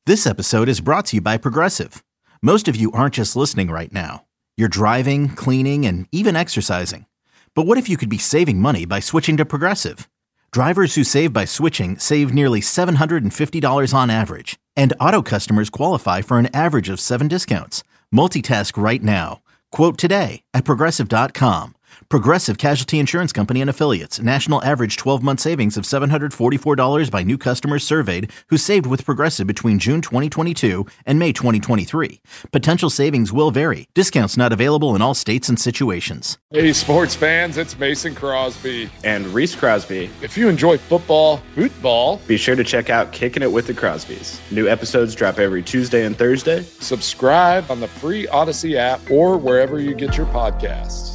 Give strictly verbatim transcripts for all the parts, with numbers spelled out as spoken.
This episode is brought to you by Progressive. Most of you aren't just listening right now. You're driving, cleaning, and even exercising. But what if you could be saving money by switching to Progressive? Drivers who save by switching save nearly seven hundred fifty dollars on average. And auto customers qualify for an average of seven discounts. Multitask right now. Quote today at Progressive dot com. Progressive Casualty Insurance Company and Affiliates. National average twelve-month savings of seven hundred forty-four dollars by new customers surveyed who saved with Progressive between June twenty twenty-two and May twenty twenty-three. Potential savings will vary. Discounts not available in all states and situations. Hey, sports fans, it's Mason Crosby. And Reese Crosby. If you enjoy football, football, be sure to check out Kicking It with the Crosbys. New episodes drop every Tuesday and Thursday. Subscribe on the free Odyssey app or wherever you get your podcasts.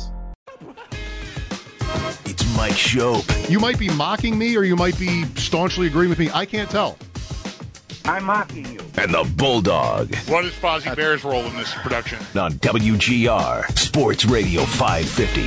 It's Mike Schopp. You might be mocking me or you might be staunchly agreeing with me. I can't tell. I'm mocking you. And the Bulldog. What is Fozzie Bear's role in this production? On W G R, Sports Radio five fifty.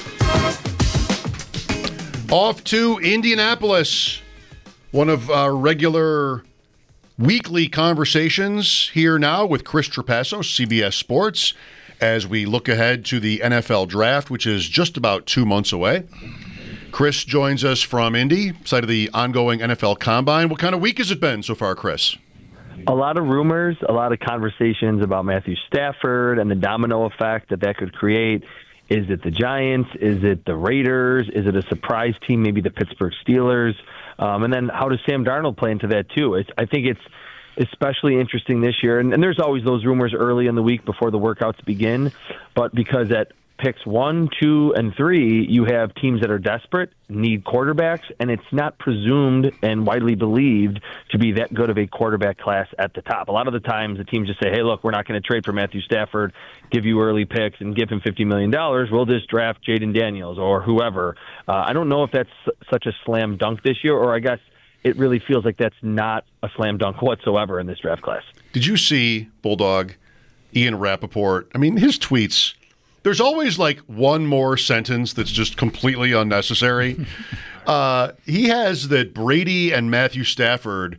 Off to Indianapolis. One of our regular weekly conversations here now with Chris Trapasso, C B S Sports, as we look ahead to the N F L Draft, which is just about two months away. Chris joins us from Indy, site of the ongoing N F L Combine. What kind of week has it been so far, Chris? A lot of rumors, a lot of conversations about Matthew Stafford and the domino effect that that could create. Is it the Giants? Is it the Raiders? Is it a surprise team, maybe the Pittsburgh Steelers? Um, and then how does Sam Darnold play into that too? It's, I think it's especially interesting this year. And, and there's always those rumors early in the week before the workouts begin. But because at picks one, two, and three, you have teams that are desperate, need quarterbacks, and it's not presumed and widely believed to be that good of a quarterback class at the top. A lot of the times the teams just say, hey, look, we're not going to trade for Matthew Stafford, give you early picks, and give him fifty million dollars. We'll just draft Jaden Daniels or whoever. Uh, I don't know if that's such a slam dunk this year, or I guess it really feels like that's not a slam dunk whatsoever in this draft class. Did you see, Bulldog, Ian Rappaport? I mean, his tweets, there's always like one more sentence that's just completely unnecessary. uh, he has that Brady and Matthew Stafford,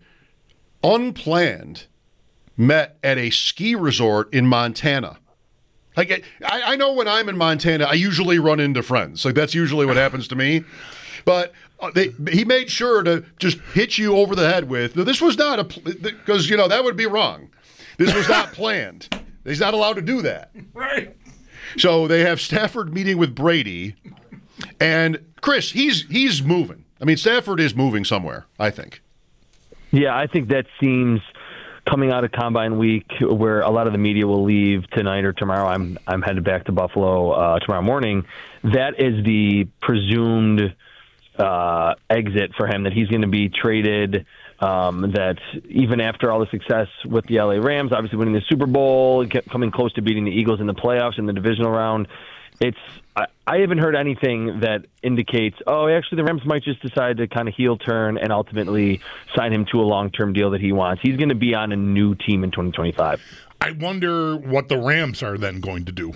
unplanned, met at a ski resort in Montana. Like, I, I know when I'm in Montana, I usually run into friends. Like, that's usually what happens to me. But They, he made sure to just hit you over the head with, this was not a, because, you know, that would be wrong. This was not planned. He's not allowed to do that. Right. So they have Stafford meeting with Brady. And, Chris, he's he's moving. I mean, Stafford is moving somewhere, I think. Yeah, I think that seems coming out of Combine Week where a lot of the media will leave tonight or tomorrow. I'm, I'm headed back to Buffalo uh, tomorrow morning. That is the presumed Uh, exit for him, that he's going to be traded, um, that even after all the success with the L A Rams, obviously winning the Super Bowl, coming close to beating the Eagles in the playoffs in the divisional round, it's I, I haven't heard anything that indicates, oh, actually the Rams might just decide to kind of heel turn and ultimately sign him to a long-term deal that he wants. He's going to be on a new team in twenty twenty-five. I wonder what the Rams are then going to do.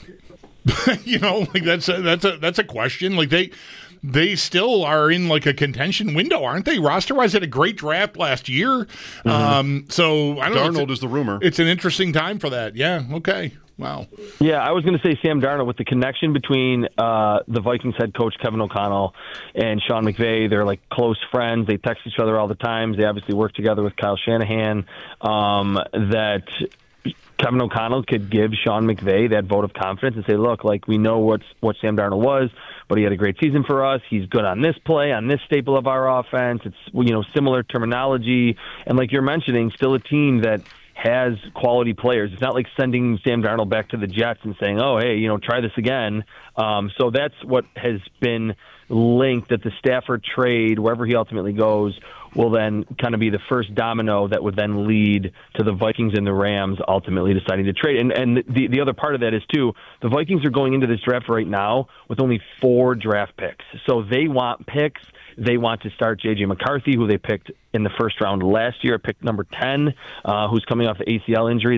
you know, like that's a, that's a that's a question. Like they they still are in like a contention window, aren't they? Roster-wise, had a great draft last year. Mm-hmm. Um, so I don't Darnold know. Darnold is the rumor. It's an interesting time for that. Yeah. Okay. Wow. Yeah, I was going to say Sam Darnold, with the connection between uh, the Vikings head coach Kevin O'Connell and Sean McVay. They're like close friends. They text each other all the time. They obviously work together with Kyle Shanahan. Um, that Kevin O'Connell could give Sean McVay that vote of confidence and say, look, like we know what's, what Sam Darnold was, but he had a great season for us. He's good on this play, on this staple of our offense. It's, you know, similar terminology. And like you're mentioning, still a team that has quality players. It's not like sending Sam Darnold back to the Jets and saying, oh, hey, you know, try this again. Um, so that's what has been linked, that the Stafford trade, wherever he ultimately goes, will then kind of be the first domino that would then lead to the Vikings and the Rams ultimately deciding to trade. And and the, the other part of that is, too, the Vikings are going into this draft right now with only four draft picks. So they want picks. They want to start J J McCarthy, who they picked in the first round last year, pick number ten, uh, who's coming off the A C L injury that he's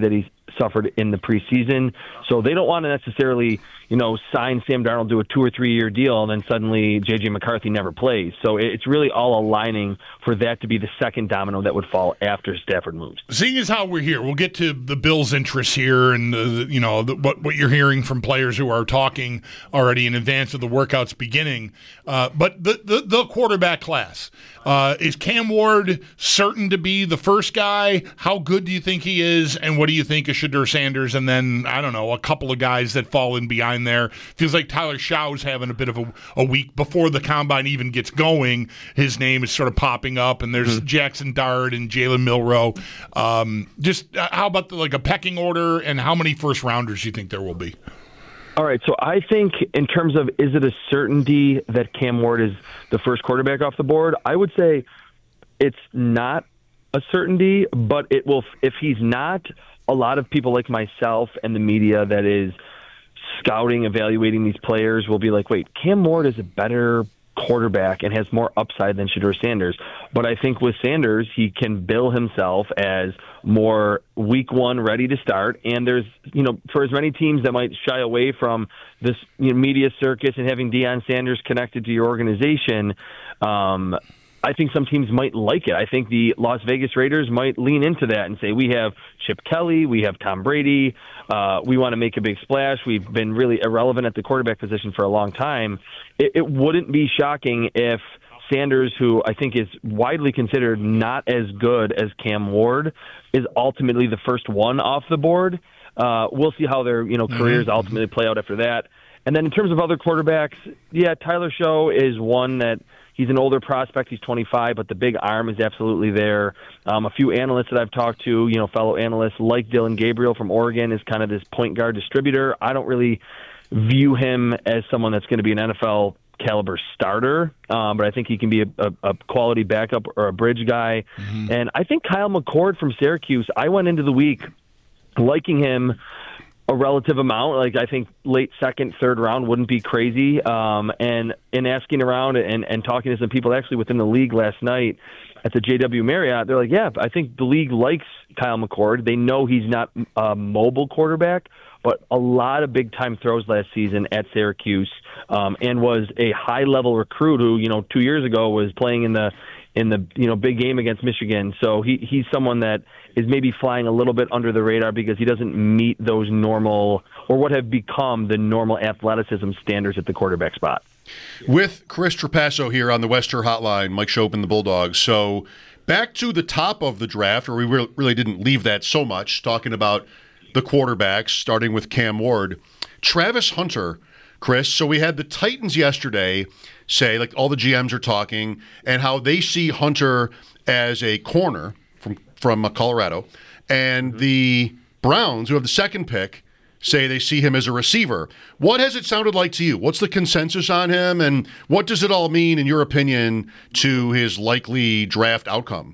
suffered in the preseason. So they don't want to necessarily, you know, sign Sam Darnold to a two or three year deal and then suddenly J J McCarthy never plays. So it's really all aligning for that to be the second domino that would fall after Stafford moves. Seeing as how we're here, we'll get to the Bills' interests here and, the, you know, the, what, what you're hearing from players who are talking already in advance of the workouts beginning. Uh, but the, the, the quarterback class, uh, is Cam Ward certain to be the first guy? How good do you think he is? And what do you think of Shedeur Sanders? And then, I don't know, a couple of guys that fall in behind there. Feels like Tyler Shau's having a bit of a, a week before the combine even gets going. His name is sort of popping up, and there's mm-hmm. Jackson Dart and Jalen Milroe. Um, just uh, how about the, like a pecking order, and how many first rounders do you think there will be? All right, so I think in terms of is it a certainty that Cam Ward is the first quarterback off the board, I would say it's not a certainty, but it will. If he's not, a lot of people like myself and the media that is scouting, evaluating these players will be like, wait, Cam Ward is a better quarterback and has more upside than Shedeur Sanders. But I think with Sanders, he can bill himself as more week one ready to start. And there's, you know, for as many teams that might shy away from this, you know, media circus and having Deion Sanders connected to your organization, um, I think some teams might like it. I think the Las Vegas Raiders might lean into that and say, we have Chip Kelly, we have Tom Brady, uh, we want to make a big splash. We've been really irrelevant at the quarterback position for a long time. It, it wouldn't be shocking if Sanders, who I think is widely considered not as good as Cam Ward, is ultimately the first one off the board. Uh, we'll see how their you know careers mm-hmm. ultimately play out after that. And then in terms of other quarterbacks, yeah, Tyler Show is one that he's an older prospect. He's twenty-five, but the big arm is absolutely there. Um, a few analysts that I've talked to, you know, fellow analysts like Dylan Gabriel from Oregon is kind of this point guard distributor. I don't really view him as someone that's going to be an N F L caliber starter, um, but I think he can be a, a, a quality backup or a bridge guy. Mm-hmm. And I think Kyle McCord from Syracuse, I went into the week liking him a relative amount. Like, I think late second, third round wouldn't be crazy. Um, and in asking around and, and talking to some people actually within the league last night at the J W Marriott, they're like, yeah, I think the league likes Kyle McCord. They know he's not a mobile quarterback, but a lot of big-time throws last season at Syracuse, um, and was a high-level recruit who, you know, two years ago was playing in the in the you know big game against Michigan. So he he's someone that is maybe flying a little bit under the radar because he doesn't meet those normal or what have become the normal athleticism standards at the quarterback spot. With Chris Trapasso here on the Wester Hotline, Mike Schopp and the Bulldogs. So back to the top of the draft, where we really didn't leave that so much, talking about the quarterbacks, starting with Cam Ward. Travis Hunter, Chris, so we had the Titans yesterday say, like all the G Ms are talking, and how they see Hunter as a corner from, from Colorado, and the Browns, who have the second pick, say they see him as a receiver. What has it sounded like to you? What's the consensus on him, and what does it all mean, in your opinion, to his likely draft outcome?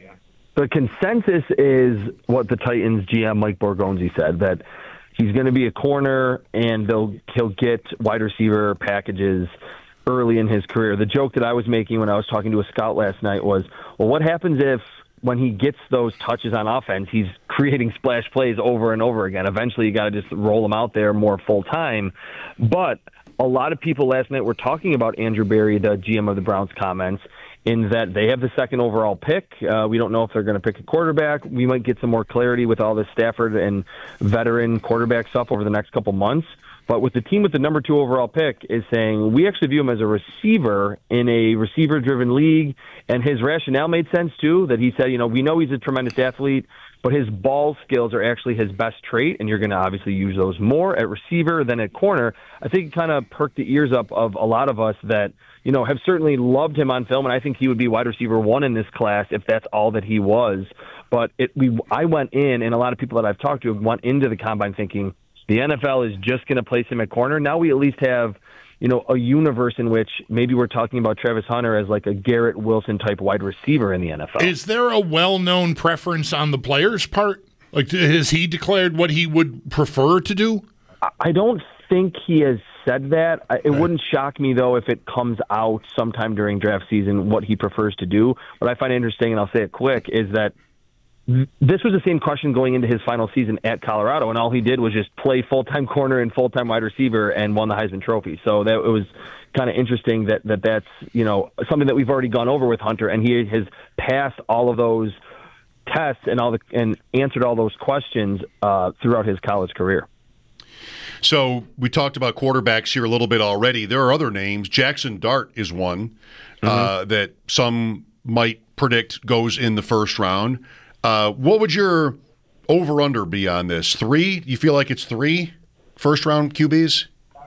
The consensus is what the Titans G M Mike Borgonzi said, that he's going to be a corner and they'll he'll get wide receiver packages early in his career. The joke that I was making when I was talking to a scout last night was, well, what happens if when he gets those touches on offense, he's creating splash plays over and over again? Eventually you got to just roll him out there more full time. But a lot of people last night were talking about Andrew Berry, the G M of the Browns, comments, in that they have the second overall pick. Uh, we don't know if they're going to pick a quarterback. We might get some more clarity with all this Stafford and veteran quarterback stuff over the next couple months. But with the team with the number two overall pick is saying, we actually view him as a receiver in a receiver-driven league. And his rationale made sense, too, that he said, you know, we know he's a tremendous athlete, but his ball skills are actually his best trait, and you're going to obviously use those more at receiver than at corner. I think it kind of perked the ears up of a lot of us that, you know, have certainly loved him on film, and I think he would be wide receiver one in this class if that's all that he was. But it, we, I went in, and a lot of people that I've talked to went into the combine thinking the N F L is just going to place him at corner. Now we at least have, you know, a universe in which maybe we're talking about Travis Hunter as like a Garrett Wilson type wide receiver in the N F L. Is there a well-known preference on the player's part? Like, has he declared what he would prefer to do? I don't think he has said that. It right. wouldn't shock me, though, if it comes out sometime during draft season what he prefers to do. What I find interesting, and I'll say it quick, is that this was the same question going into his final season at Colorado, and all he did was just play full-time corner and full-time wide receiver and won the Heisman Trophy. So that it was kind of interesting that, that that's, you know, something that we've already gone over with Hunter, and he has passed all of those tests and all the and answered all those questions uh, throughout his college career. So we talked about quarterbacks here a little bit already. There are other names. Jackson Dart is one mm-hmm. uh, that some might predict goes in the first round. Uh, what would your over-under be on this? Three? You feel like it's three first-round Q Bs?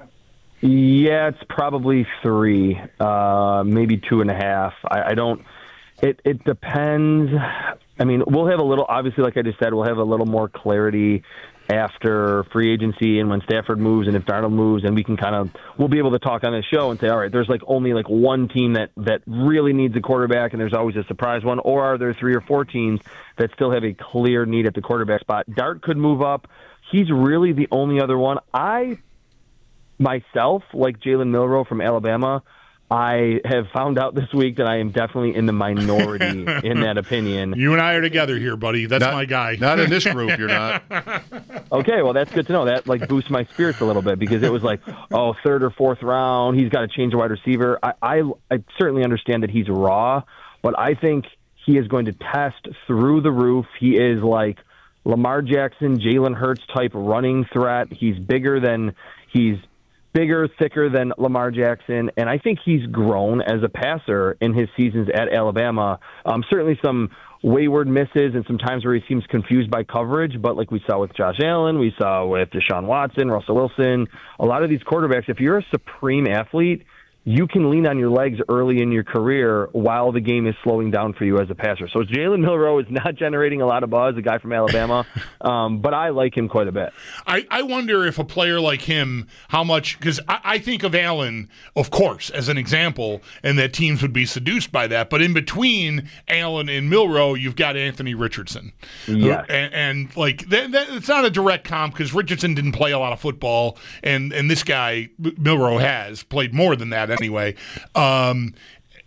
Yeah, it's probably three, uh, maybe two and a half. I, I don't it, – it depends. I mean, we'll have a little – obviously, like I just said, we'll have a little more clarity after free agency and when Stafford moves and if Darnold moves, and we can kind of – we'll be able to talk on this show and say, all right, there's like only like one team that, that really needs a quarterback and there's always a surprise one, or are there three or four teams that still have a clear need at the quarterback spot? Dart could move up. He's really the only other one. I, myself, like Jalen Milroe from Alabama, I have found out this week that I am definitely in the minority in that opinion. You and I are together here, buddy. That's not, my guy. Not in this group, you're not. Okay, well, that's good to know. That like boosts my spirits a little bit because it was like, oh, third or fourth round, he's got to change a wide receiver. I, I, I certainly understand that he's raw, but I think he is going to test through the roof. He is like Lamar Jackson, Jalen Hurts type running threat. He's bigger than he's bigger, thicker than Lamar Jackson, and I think he's grown as a passer in his seasons at Alabama. Um, certainly some wayward misses and some times where he seems confused by coverage, but like we saw with Josh Allen, we saw with Deshaun Watson, Russell Wilson, a lot of these quarterbacks, if you're a supreme athlete, you can lean on your legs early in your career while the game is slowing down for you as a passer. So Jalen Milroe is not generating a lot of buzz, a guy from Alabama, um, but I like him quite a bit. I, I wonder if a player like him, how much, because I, I think of Allen, of course, as an example, and that teams would be seduced by that. But in between Allen and Milroe, you've got Anthony Richardson. Yes. And, and like, that, that, it's not a direct comp because Richardson didn't play a lot of football, and, and this guy, Milroe, has played more than that anyway. Um,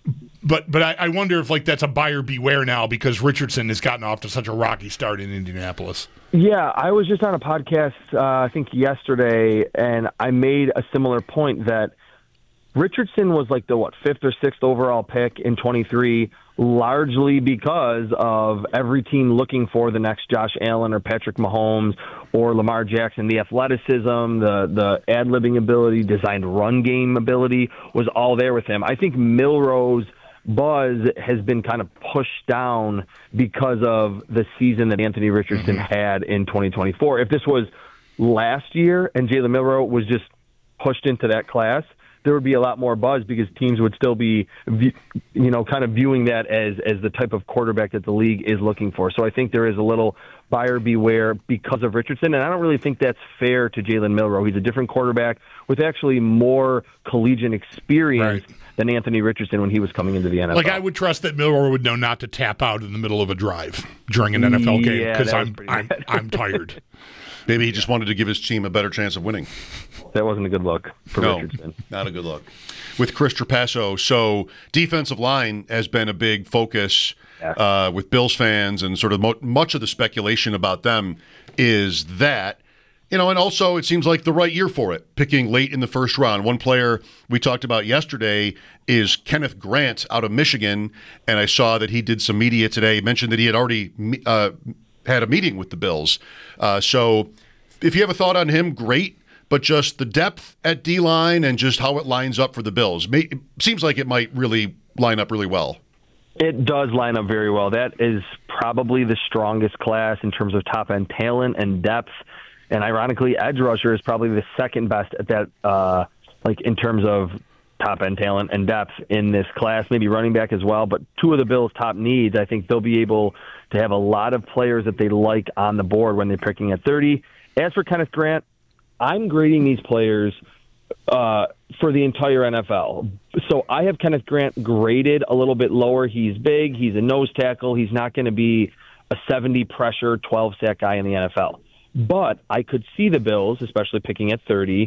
but but I, I wonder if like that's a buyer beware now because Richardson has gotten off to such a rocky start in Indianapolis. Yeah, I was just on a podcast, uh, I think yesterday, and I made a similar point that Richardson was like the, what, fifth or sixth overall pick in twenty-three, largely because of every team looking for the next Josh Allen or Patrick Mahomes or Lamar Jackson. The athleticism, the the ad-libbing ability, designed run game ability was all there with him. I think Milroe's buzz has been kind of pushed down because of the season that Anthony Richardson mm-hmm. had in twenty twenty-four. If this was last year and Jalen Milroe was just pushed into that class, there would be a lot more buzz because teams would still be, you know, kind of viewing that as as the type of quarterback that the league is looking for. So I think there is a little buyer beware because of Richardson, and I don't really think that's fair to Jalen Milroe. He's a different quarterback with actually more collegiate experience right. than Anthony Richardson when he was coming into the N F L. Like I would trust that Milroe would know not to tap out in the middle of a drive during an N F L game because yeah, I'm I'm, I'm tired. Maybe he just wanted to give his team a better chance of winning. That wasn't a good look for no, Richardson. Not a good look. With Chris Trapasso, so defensive line has been a big focus yeah. uh, with Bills fans, and sort of mo- much of the speculation about them is that, you know, and also it seems like the right year for it, picking late in the first round. One player we talked about yesterday is Kenneth Grant out of Michigan, and I saw that he did some media today. He mentioned that he had already uh, had a meeting with the Bills. Uh, so if you have a thought on him, great. But just the depth at D-line and just how it lines up for the Bills. May, it seems like it might really line up really well. It does line up very well. That is probably the strongest class in terms of top-end talent and depth. And ironically, edge rusher is probably the second best at that, uh, like in terms of top-end talent and depth in this class. Maybe running back as well. But two of the Bills' top needs, I think they'll be able to have a lot of players that they like on the board when they're picking at thirty. As for Kenneth Grant, I'm grading these players uh, for the entire N F L. So I have Kenneth Grant graded a little bit lower. He's big. He's a nose tackle. He's not going to be a seventy pressure, twelve sack guy in the N F L. But I could see the Bills, especially picking at thirty,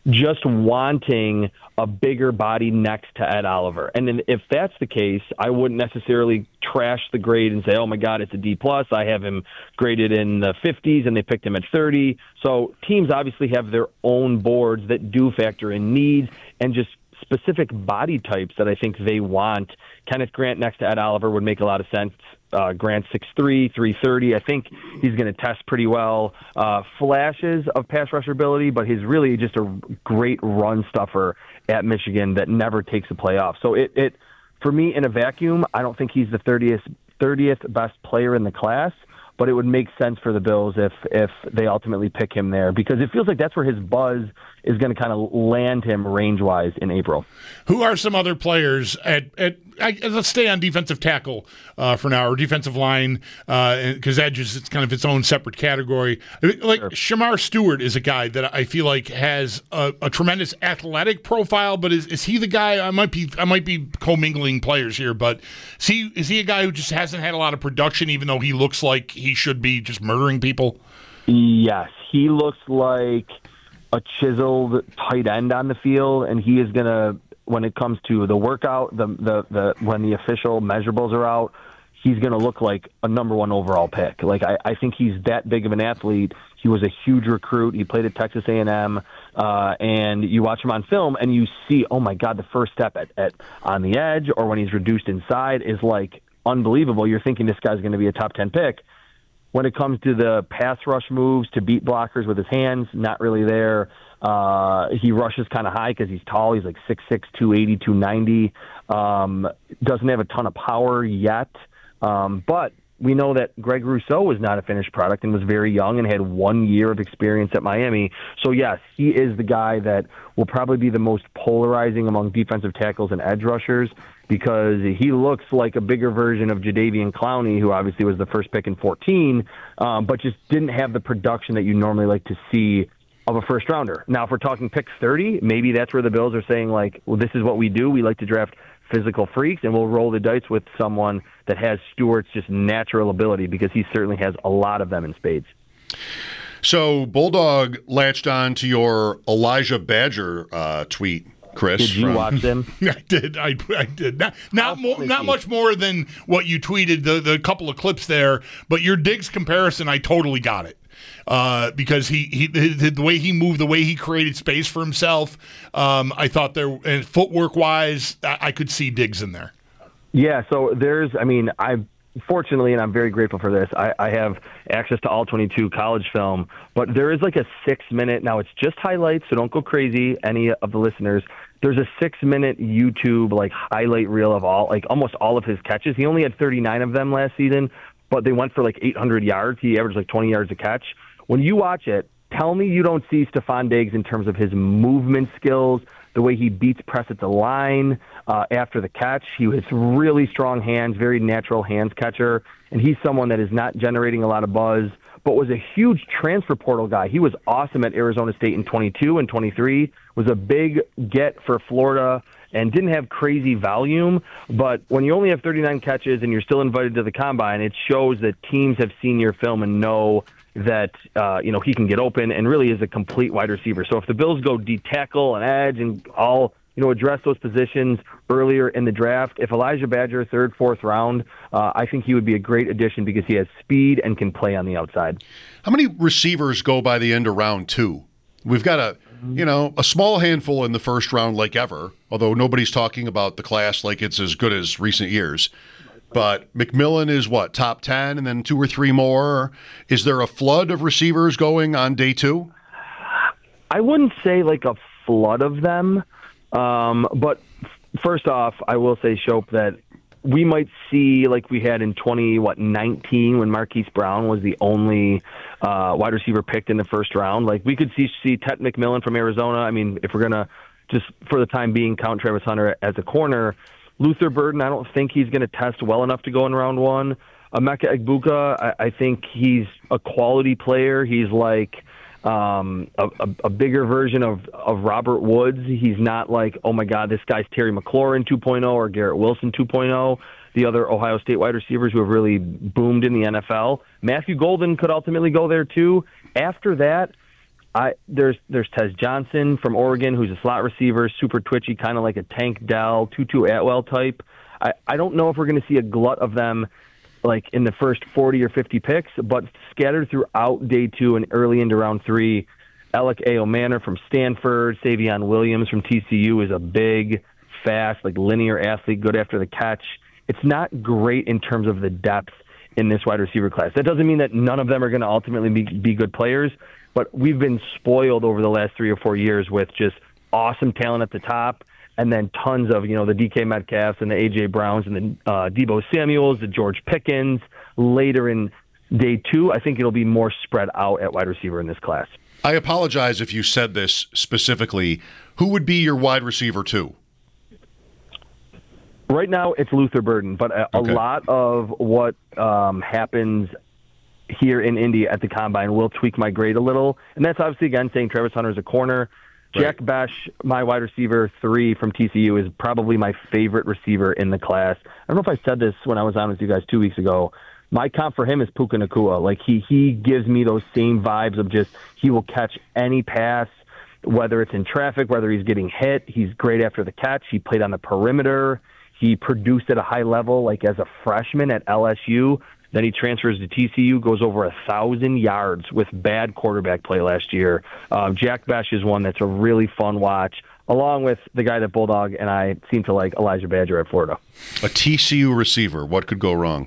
just wanting a bigger body next to Ed Oliver. And then if that's the case, I wouldn't necessarily trash the grade and say, oh, my God, it's a D plus. I have him graded in the fifties, and they picked him at thirty. So teams obviously have their own boards that do factor in needs and just specific body types that I think they want. Kenneth Grant next to Ed Oliver would make a lot of sense. Uh, Grant six three, three thirty. I think he's going to test pretty well. Uh, flashes of pass rusher ability, but he's really just a great run stuffer at Michigan that never takes a play off. So it, it for me, in a vacuum, I don't think he's the thirtieth, thirtieth best player in the class, but it would make sense for the Bills if if they ultimately pick him there, because it feels like that's where his buzz is going to kind of land him range-wise in April. Who are some other players at, at I, let's stay on defensive tackle uh, for now, or defensive line, because uh, edge is it's kind of its own separate category. Like sure. Shamar Stewart is a guy that I feel like has a, a tremendous athletic profile, but is, is he the guy? I might be I might be commingling players here, but is he is he a guy who just hasn't had a lot of production, even though he looks like he should be just murdering people? Yes, he looks like a chiseled tight end on the field, and he is going to, when it comes to the workout, the the, the when the official measurables are out, he's going to look like a number one overall pick. Like I, I think he's that big of an athlete. He was a huge recruit. He played at Texas A and M, uh, and you watch him on film, and you see, oh my God, the first step at, at on the edge or when he's reduced inside is like unbelievable. You're thinking this guy's going to be a top ten pick. When it comes to the pass rush moves to beat blockers with his hands, not really there. Uh, he rushes kind of high because he's tall. He's like six six, two eighty, two ninety. Um, doesn't have a ton of power yet. Um, but we know that Greg Rousseau was not a finished product and was very young and had one year of experience at Miami. So, yes, he is the guy that will probably be the most polarizing among defensive tackles and edge rushers, because he looks like a bigger version of Jadeveon Clowney, who obviously was the first pick in fourteen, um, but just didn't have the production that you normally like to see of a first rounder. Now, if we're talking pick thirty, maybe that's where the Bills are saying, like, well, this is what we do. We like to draft physical freaks, and we'll roll the dice with someone that has Stewart's just natural ability, because he certainly has a lot of them in spades. So Bulldog latched on to your Elijah Badger uh, tweet, Chris. Did you from... watch them? I did. I, I did. Not not, more, not much more than what you tweeted, the, the couple of clips there, but your Diggs comparison, I totally got it. Uh, because he, he the, the way he moved, the way he created space for himself, um, I thought there, and footwork wise, I, I could see Diggs in there. Yeah, so there's, I mean, I fortunately, and I'm very grateful for this, I, I have access to all twenty-two college film, but there is like a six minute, now it's just highlights, so don't go crazy, any of the listeners. There's a six minute YouTube like highlight reel of all, like almost all of his catches. He only had thirty-nine of them last season, but they went for like eight hundred yards. He averaged like twenty yards a catch. When you watch it, tell me you don't see Stephon Diggs in terms of his movement skills, the way he beats press at the line uh, after the catch. He has really strong hands, very natural hands catcher, and he's someone that is not generating a lot of buzz, but was a huge transfer portal guy. He was awesome at Arizona State in twenty-two and twenty-three, was a big get for Florida, and didn't have crazy volume. But when you only have thirty-nine catches and you're still invited to the combine, it shows that teams have seen your film and know that uh, you know he can get open and really is a complete wide receiver. So if the Bills go D tackle and edge and all you know address those positions earlier in the draft, if Elijah Badger third, fourth round, uh, I think he would be a great addition because he has speed and can play on the outside. How many receivers go by the end of round two? We've got a you know a small handful in the first round, like ever. Although nobody's talking about the class like it's as good as recent years. But McMillan is what, top ten, and then two or three more? Is there a flood of receivers going on day two? I wouldn't say like a flood of them. Um, but first off, I will say, Shope, that we might see like we had in twenty what nineteen when Marquise Brown was the only uh, wide receiver picked in the first round. Like we could see see Ted McMillan from Arizona. I mean, if we're gonna just for the time being count Travis Hunter as a corner. Luther Burden, I don't think he's going to test well enough to go in round one. Emeka Egbuka, I, I think he's a quality player. He's like um, a, a, a bigger version of, of Robert Woods. He's not like, oh, my God, this guy's Terry McLaurin two point oh or Garrett Wilson two point oh, the other Ohio State wide receivers who have really boomed in the N F L. Matthew Golden could ultimately go there, too. After that, I there's there's Tez Johnson from Oregon, who's a slot receiver, super twitchy, kind of like a Tank Dell, Tutu Atwell type. I, I don't know if we're going to see a glut of them like in the first forty or fifty picks, but scattered throughout day two and early into round three, Alec Ayo Manor from Stanford, Savion Williams from T C U is a big, fast, like linear athlete, good after the catch. It's not great in terms of the depth in this wide receiver class. That doesn't mean that none of them are going to ultimately be, be good players, but we've been spoiled over the last three or four years with just awesome talent at the top, and then tons of, you know, the D K Metcalfs and the A J Browns and the uh, Deebo Samuels, the George Pickens. Later in day two, I think it'll be more spread out at wide receiver in this class. I apologize if you said this specifically. Who would be your wide receiver two? Right now, it's Luther Burden, but a, Okay. a lot of what um, happens here in Indy at the Combine will tweak my grade a little, and that's obviously, again, saying Travis Hunter's a corner. Right. Jack Besh, my wide receiver three from T C U, is probably my favorite receiver in the class. I don't know if I said this when I was on with you guys two weeks ago. My comp for him is Puka Nacua. Like, he, he gives me those same vibes of just he will catch any pass, whether it's in traffic, whether he's getting hit. He's great after the catch. He played on the perimeter. He produced at a high level, like as a freshman at L S U. Then he transfers to T C U, goes over a thousand yards with bad quarterback play last year. Um, Jack Besh is one that's a really fun watch, along with the guy that Bulldog and I seem to like, Elijah Badger at Florida. A T C U receiver. What could go wrong?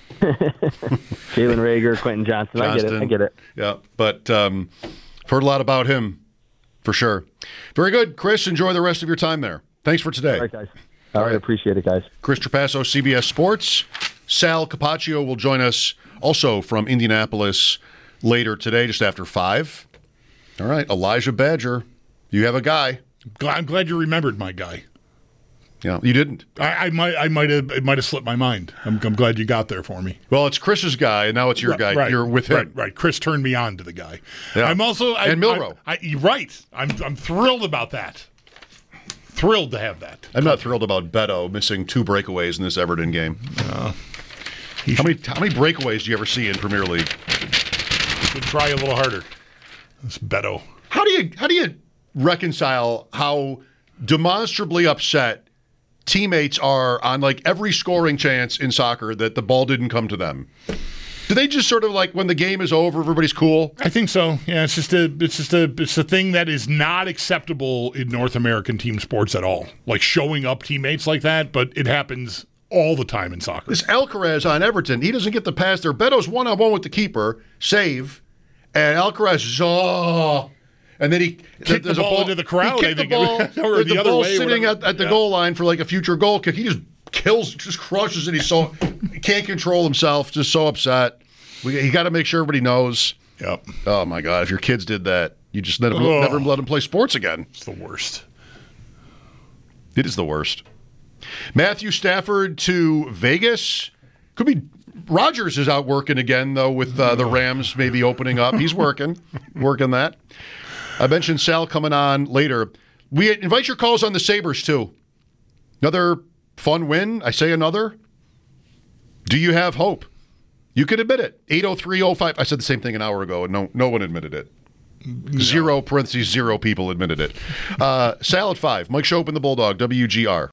Jalen Reagor, Quentin Johnson. Johnston. I get it. I get it. Yeah, but um, heard a lot about him for sure. Very good, Chris. Enjoy the rest of your time there. Thanks for today. All right, guys. All right, appreciate it, guys. Chris Trapasso, C B S Sports. Sal Capaccio will join us also from Indianapolis later today, just after five. All right, Elijah Badger, you have a guy. I'm glad you remembered my guy. Yeah, you didn't. I, I might, I might have, it might have slipped my mind. I'm, I'm glad you got there for me. Well, it's Chris's guy, and now it's your Right, guy. right, You're with him. Right, right. Chris turned me on to the guy. Yeah. I'm also I, And Milroe. I, I, right. I'm, I'm thrilled about that. Thrilled to have that. I'm not thrilled about Beto missing two breakaways in this Everton game. Uh, how many how many breakaways do you ever see in Premier League? Should try a little harder. It's Beto. How do you how do you reconcile how demonstrably upset teammates are on like every scoring chance in soccer that the ball didn't come to them? Do they just sort of like when the game is over, everybody's cool? I think so. Yeah, it's just a it's just a it's a thing that is not acceptable in North American team sports at all. Like showing up teammates like that, but it happens all the time in soccer. This Alcaraz on Everton, he doesn't get the pass there. Beto's one on one with the keeper, save, and Alcaraz, oh, and then he kicked the ball, into the crowd. He I kicked the think ball, or with the, the other ball way, sitting whatever. at, at the Yeah. goal line for like a future goal kick. He just kills, just crushes it. He's so he can't control himself. Just so upset. We, he got to make sure everybody knows. Yep. Oh my God! If your kids did that, you just never, Oh. never let them play sports again. It's the worst. It is the worst. Matthew Stafford to Vegas. Could be. Rodgers is out working again, though, with uh, the Rams maybe opening up. He's working, working that. I mentioned Sal coming on later. We invite your calls on the Sabres, too. Another fun win. I say another. Do you have hope? You can admit it. eight oh three oh five. I said the same thing an hour ago, and no, no one admitted it. Zero, parentheses, zero people admitted it. Uh, Sal at five. Mike Schopp and the Bulldog, W G R.